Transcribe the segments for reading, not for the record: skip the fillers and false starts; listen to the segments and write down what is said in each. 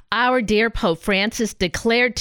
Our dear Pope Francis declared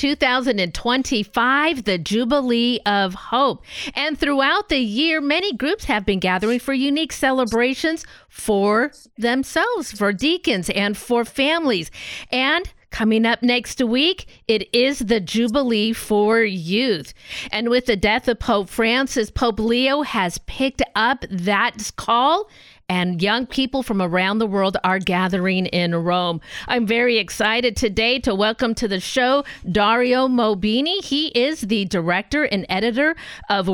2025 the Jubilee of Hope. And throughout the year, many groups have been gathering for unique celebrations for themselves, for deacons, and for families. And coming up next week, it is the Jubilee for Youth. And with the death of Pope Francis, Pope Leo has picked up that call, and young people from around the world are gathering in Rome. I'm very excited today to welcome to the show Dario Mobini. He is the director and editor of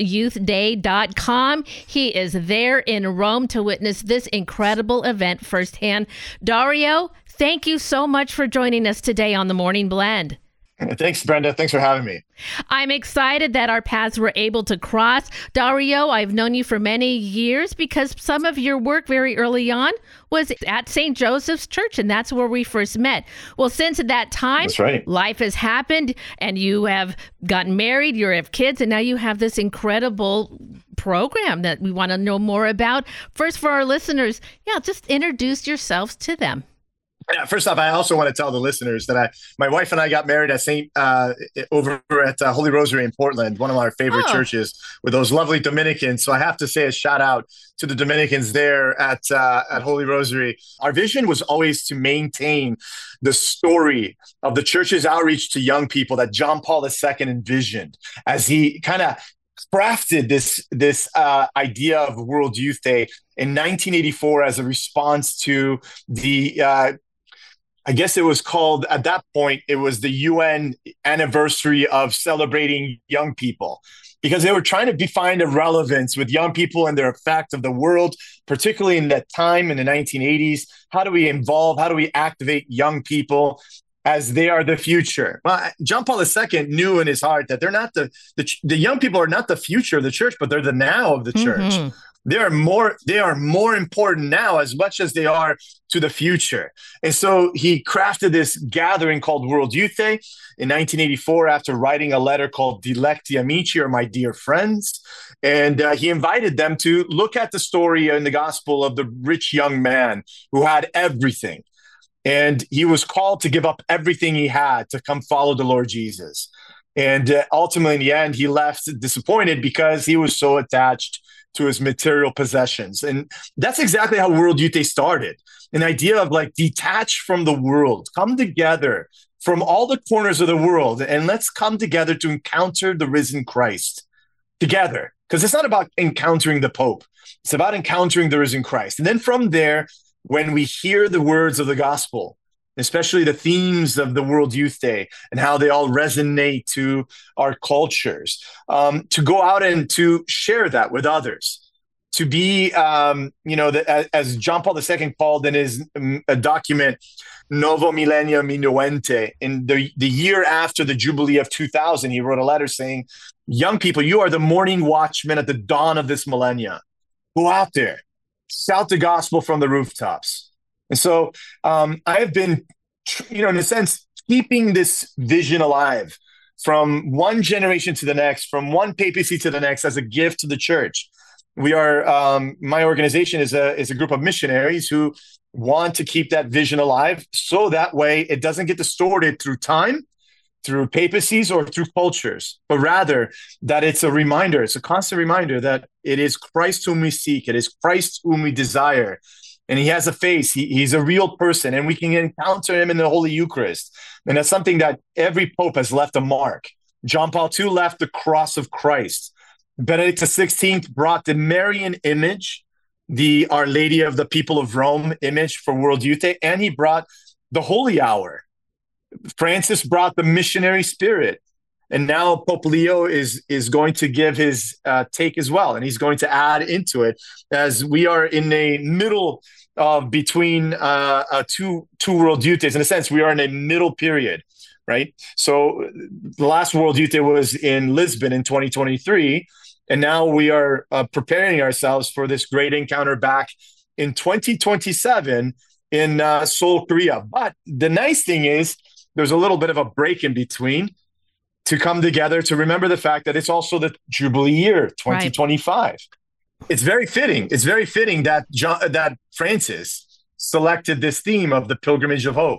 worldyouthday.com. He is there in Rome to witness this incredible event firsthand. Dario, thank you so much for joining us today on The Morning Blend. Thanks, Brenda. Thanks for having me. I'm excited that our paths were able to cross. Dario, I've known you for many years because some of your work very early on was at St. Joseph's Church, and that's where we first met. Well, since that time, that's right, life has happened, and you have gotten married, you have kids, and now you have this incredible program that we want to know more about. First, for our listeners, just introduce yourselves to them. Yeah, first off, I also want to tell the listeners that my wife and I got married at over at Holy Rosary in Portland, one of our favorite churches with those lovely Dominicans. So I have to say a shout out to the Dominicans there at Holy Rosary. Our vision was always to maintain the story of the church's outreach to young people that John Paul II envisioned as he kind of crafted this idea of World Youth Day in 1984 as a response to the I guess it was called, at that point, it was the UN anniversary of celebrating young people, because they were trying to find a relevance with young people and their effect of the world, particularly in that time in the 1980s. How do we involve, how do we activate young people as they are the future? Well, John Paul II knew in his heart that they're not the young people are not the future of the church, but they're the now of the church. Mm-hmm. They are more important now as much as they are to the future. And so he crafted this gathering called World Youth Day in 1984 after writing a letter called Dilecti Amici, or My Dear Friends. And he invited them to look at the story in the gospel of the rich young man who had everything. And he was called to give up everything he had to come follow the Lord Jesus. And ultimately, in the end, he left disappointed because he was so attached to his material possessions. And that's exactly how World Youth Day started. An idea of detach from the world, come together from all the corners of the world, and let's come together to encounter the risen Christ together. Because it's not about encountering the Pope. It's about encountering the risen Christ. And then from there, when we hear the words of the gospel, especially the themes of the World Youth Day and how they all resonate to our cultures, to go out and to share that with others, to be, as John Paul II called in his document, Novo Millennio Minuente, in the year after the Jubilee of 2000, he wrote a letter saying, young people, you are the morning watchmen at the dawn of this millennia. Go out there, shout the gospel from the rooftops. And so I have been, in a sense, keeping this vision alive from one generation to the next, from one papacy to the next, as a gift to the church. We are, my organization is a group of missionaries who want to keep that vision alive, so that way it doesn't get distorted through time, through papacies, or through cultures, but rather that it's a reminder, it's a constant reminder that it is Christ whom we seek, it is Christ whom we desire. And he has a face. He's a real person, and we can encounter him in the Holy Eucharist. And that's something that every pope has left a mark. John Paul II left the cross of Christ. Benedict XVI brought the Marian image, the Our Lady of the People of Rome image for World Youth Day, and he brought the Holy Hour. Francis brought the missionary spirit. And now Pope Leo is going to give his take as well, and he's going to add into it, as we are in a middle between two World Youth Days. In a sense, we are in a middle period, right? So the last World Youth Day was in Lisbon in 2023, and now we are preparing ourselves for this great encounter back in 2027 in Seoul, Korea. But the nice thing is there's a little bit of a break in between to come together to remember the fact that it's also the Jubilee year, 2025. Right. It's very fitting. It's very fitting that Francis selected this theme of the Pilgrimage of Hope.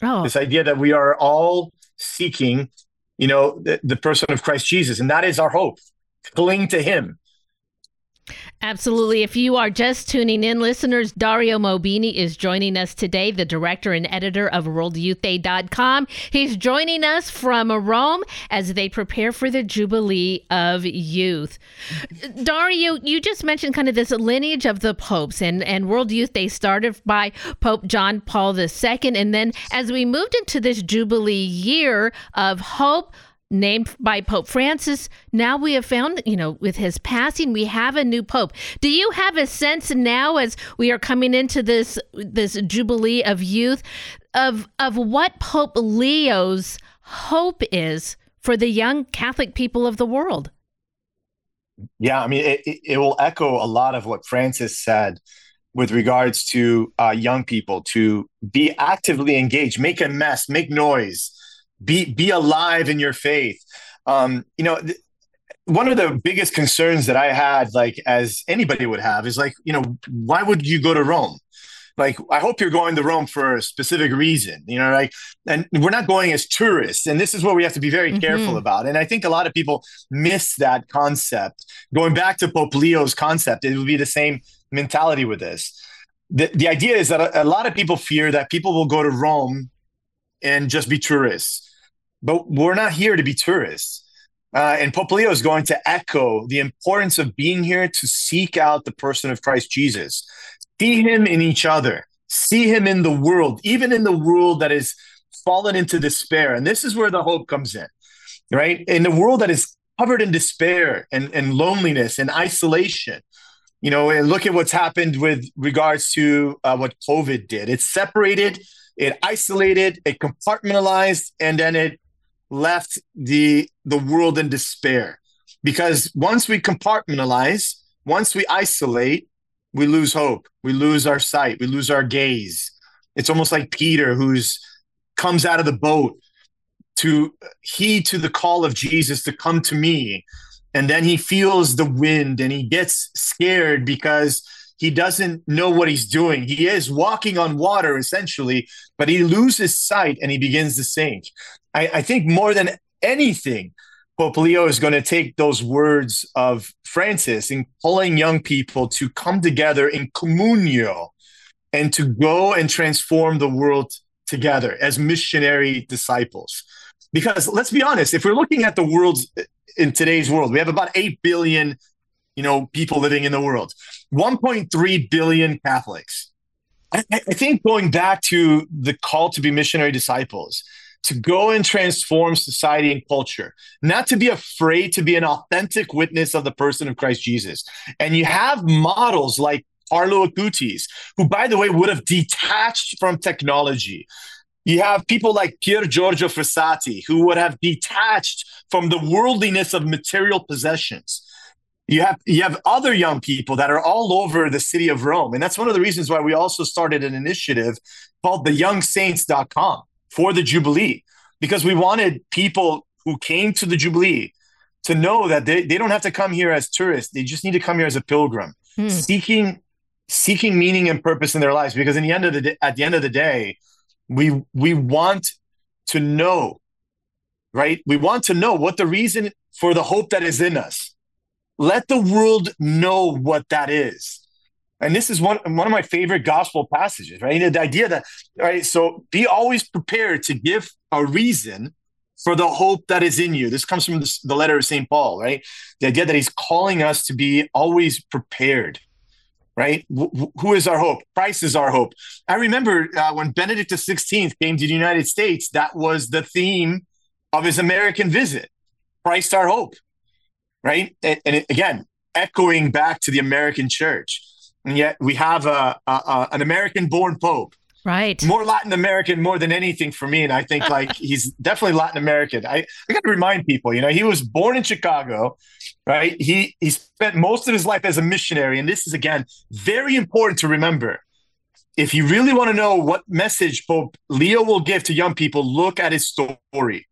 Oh, This idea that we are all seeking, the person of Christ Jesus, and that is our hope. Cling to him. absolutely. If you are just tuning in, listeners, Dario Mobini is joining us today, the director and editor of worldyouthday.com. He's joining us from Rome as they prepare for the Jubilee of Youth. Dario, you just mentioned kind of this lineage of the popes, and World Youth Day started by Pope John Paul II. And then as we moved into this Jubilee year of hope, named by Pope Francis, now we have found, with his passing, we have a new pope. Do you have a sense now, as we are coming into this Jubilee of Youth, of what Pope Leo's hope is for the young Catholic people of the world? Yeah, I mean, it will echo a lot of what Francis said with regards to young people to be actively engaged, make a mess, make noise, be alive in your faith. One of the biggest concerns that I had, like as anybody would have, is like, why would you go to Rome? Like, I hope you're going to Rome for a specific reason, and we're not going as tourists. And this is what we have to be very careful about. And I think a lot of people miss that concept. Going back to Pope Leo's concept, it would be the same mentality with this. The idea is that a lot of people fear that people will go to Rome and just be tourists. But we're not here to be tourists. And Pope Leo is going to echo the importance of being here to seek out the person of Christ Jesus. See him in each other. See him in the world, even in the world that is fallen into despair. And this is where the hope comes in, right? In the world that is covered in despair and loneliness and isolation. And look at what's happened with regards to what COVID did. It separated, it isolated, it compartmentalized, and then it left the world in despair. Because once we compartmentalize, once we isolate, we lose hope. We lose our sight. We lose our gaze. It's almost like Peter, who's comes out of the boat to heed to the call of Jesus to come to me. And then he feels the wind and he gets scared because he doesn't know what he's doing. He is walking on water, essentially, but he loses sight and he begins to sink. I think more than anything, Pope Leo is going to take those words of Francis in calling young people to come together in communio and to go and transform the world together as missionary disciples. Because let's be honest, if we're looking at the world in today's world, we have about 8 billion people living in the world, 1.3 billion Catholics. I think going back to the call to be missionary disciples, to go and transform society and culture, not to be afraid to be an authentic witness of the person of Christ Jesus. And you have models like Carlo Acutis, who, by the way, would have detached from technology. You have people like Pier Giorgio Frassati, who would have detached from the worldliness of material possessions. You have other young people that are all over the city of Rome. And that's one of the reasons why we also started an initiative called theyoungsaints.com for the Jubilee, because we wanted people who came to the Jubilee to know that they don't have to come here as tourists. They just need to come here as a pilgrim, seeking meaning and purpose in their lives. Because at the end of the day, we want to know, right? We want to know what the reason for the hope that is in us. Let the world know what that is. And this is one of my favorite gospel passages, right? The idea that, right, so be always prepared to give a reason for the hope that is in you. This comes from the letter of St. Paul, right? The idea that he's calling us to be always prepared, right? Who is our hope? Christ is our hope. I remember when Benedict XVI came to the United States, that was the theme of his American visit, Christ our hope, right? And again, echoing back to the American church. And yet we have an American-born Pope. Right. More Latin American more than anything for me. And I think like he's definitely Latin American. I got to remind people, he was born in Chicago, right? He spent most of his life as a missionary. And this is, again, very important to remember. If you really want to know what message Pope Leo will give to young people, look at his story.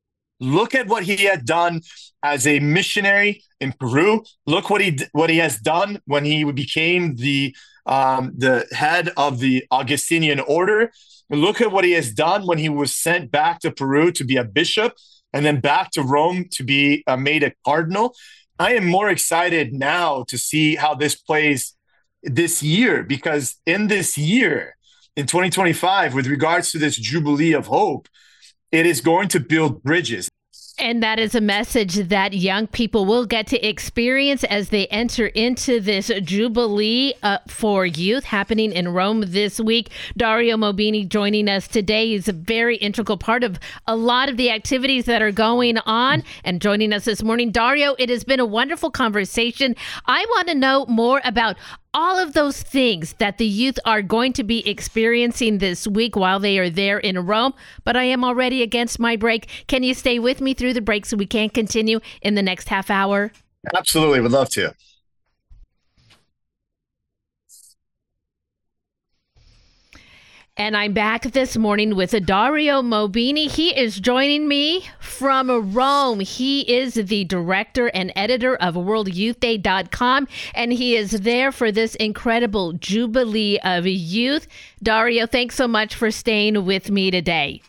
Look at what he had done as a missionary in Peru. Look what he has done when he became the head of the Augustinian order. Look at what he has done when he was sent back to Peru to be a bishop and then back to Rome to be made a cardinal. I am more excited now to see how this plays this year, because in this year, in 2025, with regards to this Jubilee of Hope, it is going to build bridges. And that is a message that young people will get to experience as they enter into this Jubilee for youth happening in Rome this week. Dario Mobini joining us today. He's a very integral part of a lot of the activities that are going on and joining us this morning. Dario, it has been a wonderful conversation. I want to know more about all of those things that the youth are going to be experiencing this week while they are there in Rome. But I am already against my break. Can you stay with me through the break so we can continue in the next half hour? Absolutely. Would love to. And I'm back this morning with Dario Mobini. He is joining me from Rome. He is the director and editor of worldyouthday.com, and he is there for this incredible Jubilee of Youth. Dario, thanks so much for staying with me today.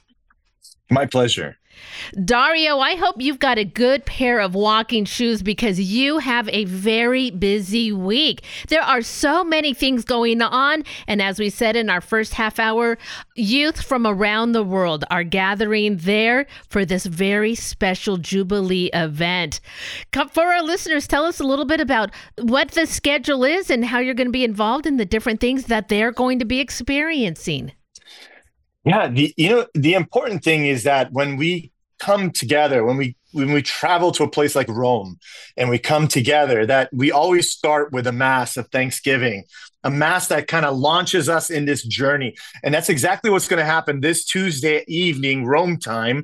My pleasure. Dario, I hope you've got a good pair of walking shoes because you have a very busy week. There are so many things going on. And as we said in our first half hour, youth from around the world are gathering there for this very special Jubilee event. For our listeners, tell us a little bit about what the schedule is and how you're going to be involved in the different things that they're going to be experiencing. Yeah, the important thing is that when we come together, when we travel to a place like Rome and we come together, that we always start with a mass of thanksgiving, a mass that kind of launches us in this journey. And that's exactly what's going to happen this Tuesday evening, Rome time.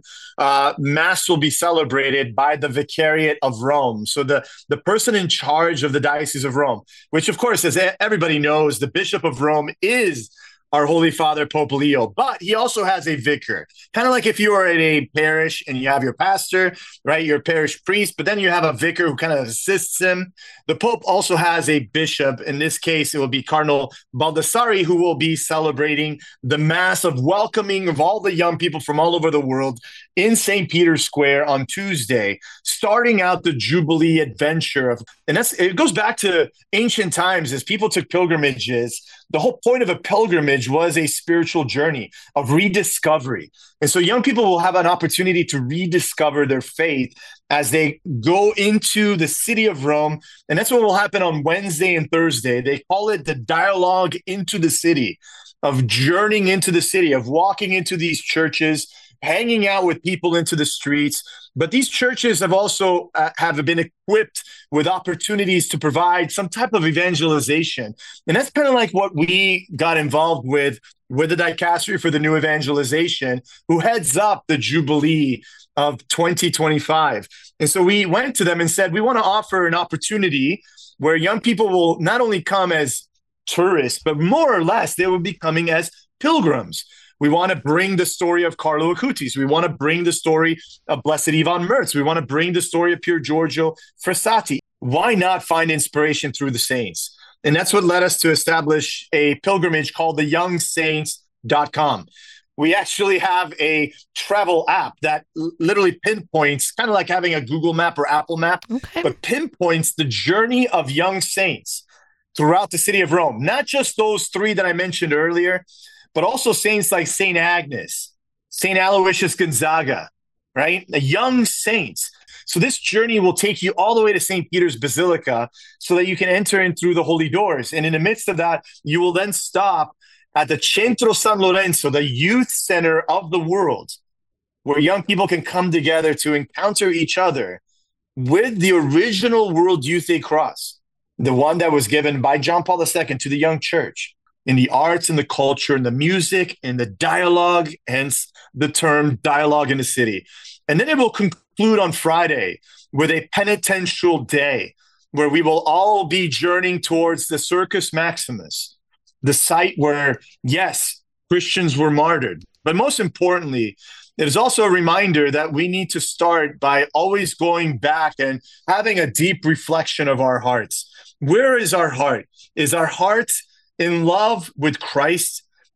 Mass will be celebrated by the Vicariate of Rome. So the person in charge of the Diocese of Rome, which of course, as everybody knows, the Bishop of Rome is our Holy Father, Pope Leo, but he also has a vicar. Kind of like if you are in a parish and you have your pastor, right, your parish priest, but then you have a vicar who kind of assists him. The Pope also has a bishop. In this case, it will be Cardinal Baldassari, who will be celebrating the Mass of welcoming of all the young people from all over the world in St. Peter's Square on Tuesday, starting out the Jubilee adventure. And it goes back to ancient times as people took pilgrimages. The whole point of a pilgrimage was a spiritual journey of rediscovery. And so young people will have an opportunity to rediscover their faith as they go into the city of Rome. And that's what will happen on Wednesday and Thursday. They call it the dialogue into the city, of journeying into the city, of walking into these churches, hanging out with people into the streets. But these churches have also have been equipped with opportunities to provide some type of evangelization. And that's kind of like what we got involved with the Dicastery for the New Evangelization, who heads up the Jubilee of 2025. And so we went to them and said, we want to offer an opportunity where young people will not only come as tourists, but more or less they will be coming as pilgrims. We want to bring the story of Carlo Acutis. We want to bring the story of Blessed Ivan Mertz. We want to bring the story of Pier Giorgio Frassati. Why not find inspiration through the saints? And that's what led us to establish a pilgrimage called the YoungSaints.com. We actually have a travel app that literally pinpoints, kind of like having a Google map or Apple map, but pinpoints the journey of young saints throughout the city of Rome. Not just those three that I mentioned earlier, but also saints like St. Agnes, St. Aloysius Gonzaga, right? The young saints. So this journey will take you all the way to St. Peter's Basilica so that you can enter in through the holy doors. And in the midst of that, you will then stop at the Centro San Lorenzo, the youth center of the world, where young people can come together to encounter each other with the original World Youth Day Cross, the one that was given by John Paul II to the young church, in the arts and the culture and the music and the dialogue, hence the term dialogue in the city. And then it will conclude on Friday with a penitential day where we will all be journeying towards the Circus Maximus, the site where, yes, Christians were martyred. But most importantly, it is also a reminder that we need to start by always going back and having a deep reflection of our hearts. Where is our heart? Is our heart in love with Christ?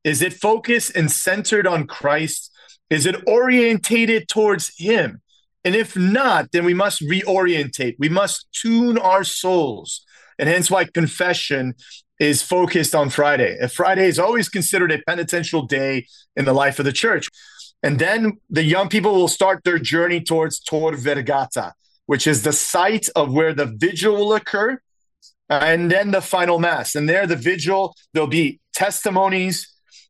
Is it focused and centered on Christ? Is it orientated towards him? And if not, then we must reorientate. We must tune our souls. And hence why confession is focused on Friday. And Friday is always considered a penitential day in the life of the church. And then the young people will start their journey towards Tor Vergata, which is the site of where the vigil will occur, and then the final mass. And there, the vigil, there'll be testimonies,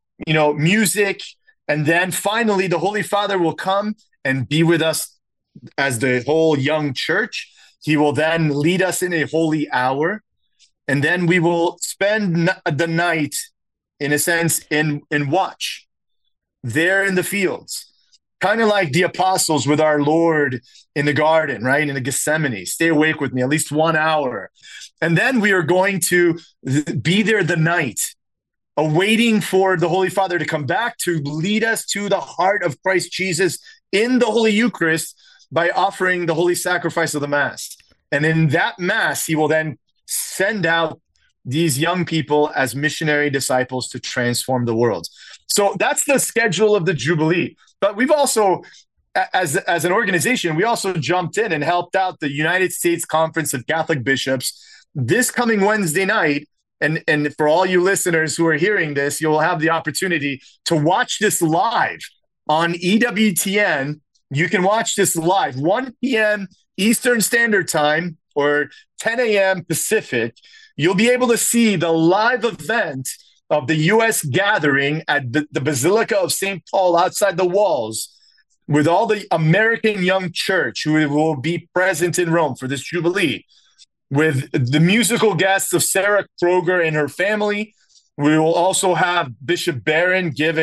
music, and then finally the Holy Father will come and be with us as the whole young church. He will then lead us in a holy hour, and then we will spend the night, in a sense, in watch there in the fields, kind of like the apostles with our Lord in the garden, right? In the Gethsemane. Stay awake with me at least 1 hour. And then we are going to be there the night, awaiting for the Holy Father to come back to lead us to the heart of Christ Jesus in the Holy Eucharist by offering the holy sacrifice of the Mass. And in that Mass, he will then send out these young people as missionary disciples to transform the world. So that's the schedule of the Jubilee. But we've also, as an organization, we also jumped in and helped out the United States Conference of Catholic Bishops this coming Wednesday night. And for all you listeners who are hearing this, you'll have the opportunity to watch this live on EWTN. You can watch this live, 1 p.m. Eastern Standard Time or 10 a.m. Pacific. You'll be able to see the live event of the U.S. gathering at the Basilica of St. Paul outside the walls with all the American young church who will be present in Rome for this Jubilee, with the musical guests of Sarah Kroger and her family. We will also have Bishop Barron give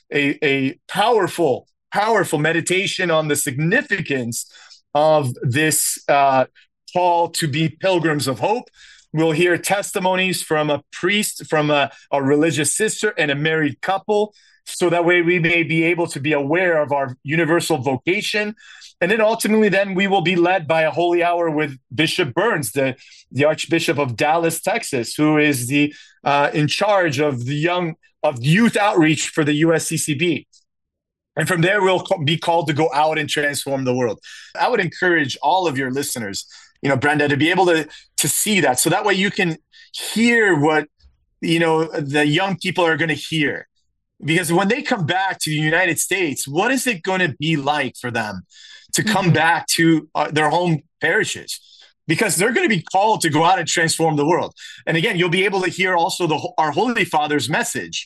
a powerful meditation on the significance of this call to be pilgrims of hope. We'll hear testimonies from a priest, from a religious sister, and a married couple, so that way we may be able to be aware of our universal vocation. And then ultimately, then we will be led by a holy hour with Bishop Burns, the Archbishop of Dallas, Texas, who is in charge of youth outreach for the USCCB. And from there, we'll be called to go out and transform the world. I would encourage all of your listeners, Brenda, to be able to see that. So that way you can hear what, the young people are going to hear. Because when they come back to the United States, what is it going to be like for them to come back to their home parishes? Because they're going to be called to go out and transform the world. And again, you'll be able to hear also our Holy Father's message,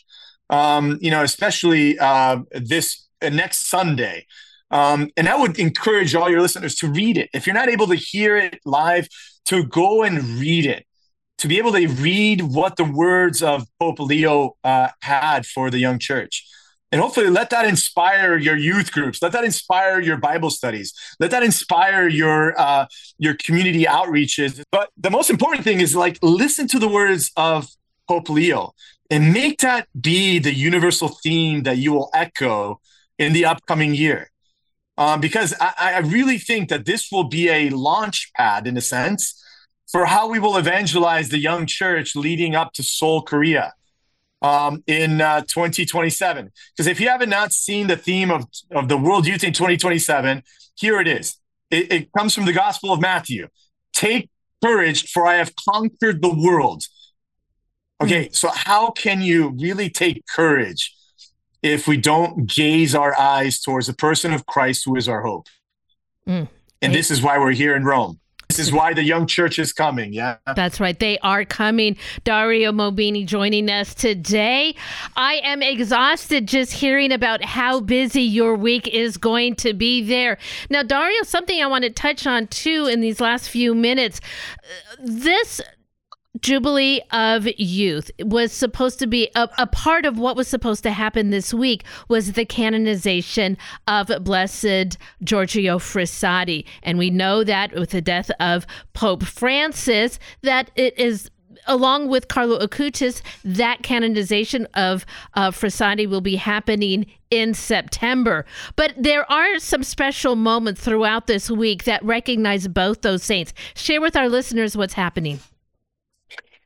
especially this next Sunday. And I would encourage all your listeners to read it. If you're not able to hear it live, to go and read it, to be able to read what the words of Pope Leo had for the young church. And hopefully let that inspire your youth groups. Let that inspire your Bible studies. Let that inspire your community outreaches. But the most important thing is listen to the words of Pope Leo and make that be the universal theme that you will echo in the upcoming year. Because I really think that this will be a launch pad, in a sense, for how we will evangelize the young church leading up to Seoul, Korea in 2027. Because if you haven't not seen the theme of the World Youth in 2027, here it is. It comes from the Gospel of Matthew. Take courage, for I have conquered the world. Okay, so how can you really take courage if we don't gaze our eyes towards the person of Christ, who is our hope? And this is why we're here in Rome. This is why the young church is coming. Yeah, that's right. They are coming. Dario Mobini joining us today. I am exhausted just hearing about how busy your week is going to be there. Now, Dario, something I want to touch on too in these last few minutes. This Jubilee of Youth was supposed to be a part of what was supposed to happen this week was the canonization of Blessed Giorgio Frassati. And we know that with the death of Pope Francis, that it is, along with Carlo Acutis, that canonization of Frassati will be happening in September. But there are some special moments throughout this week that recognize both those saints. Share with our listeners what's happening.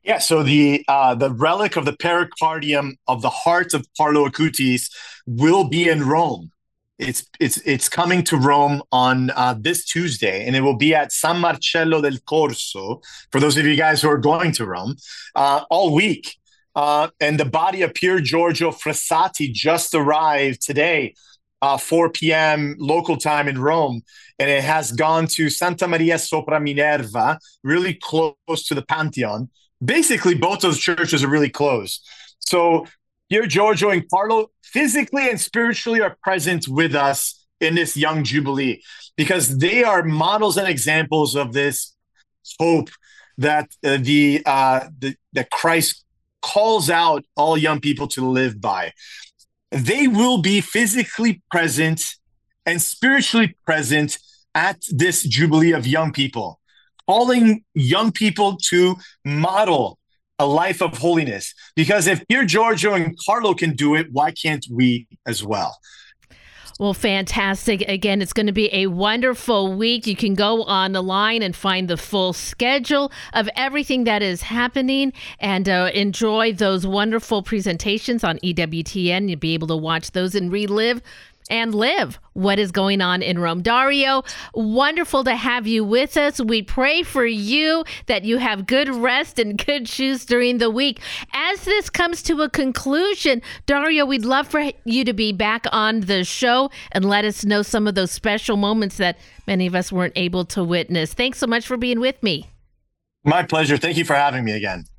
Yeah, so the relic of the pericardium of the heart of Carlo Acutis will be in Rome. It's coming to Rome on this Tuesday, and it will be at San Marcello del Corso. For those of you guys who are going to Rome, all week. And the body of Pier Giorgio Frassati just arrived today, 4 p.m. local time in Rome, and it has gone to Santa Maria sopra Minerva, really close to the Pantheon. Basically, both those churches are really close. So Pier Giorgio and Carlo physically and spiritually are present with us in this young jubilee because they are models and examples of this hope that that Christ calls out all young people to live by. They will be physically present and spiritually present at this jubilee of young people, calling young people to model a life of holiness. Because if Pier Giorgio and Carlo can do it, why can't we as well? Well, fantastic. Again, it's going to be a wonderful week. You can go on the line and find the full schedule of everything that is happening and enjoy those wonderful presentations on EWTN. You'll be able to watch those and relive and live what is going on in Rome. Dario, wonderful to have you with us. We pray for you that you have good rest and good shoes during the week. As this comes to a conclusion, Dario, we'd love for you to be back on the show and let us know some of those special moments that many of us weren't able to witness. Thanks so much for being with me. My pleasure. Thank you for having me again.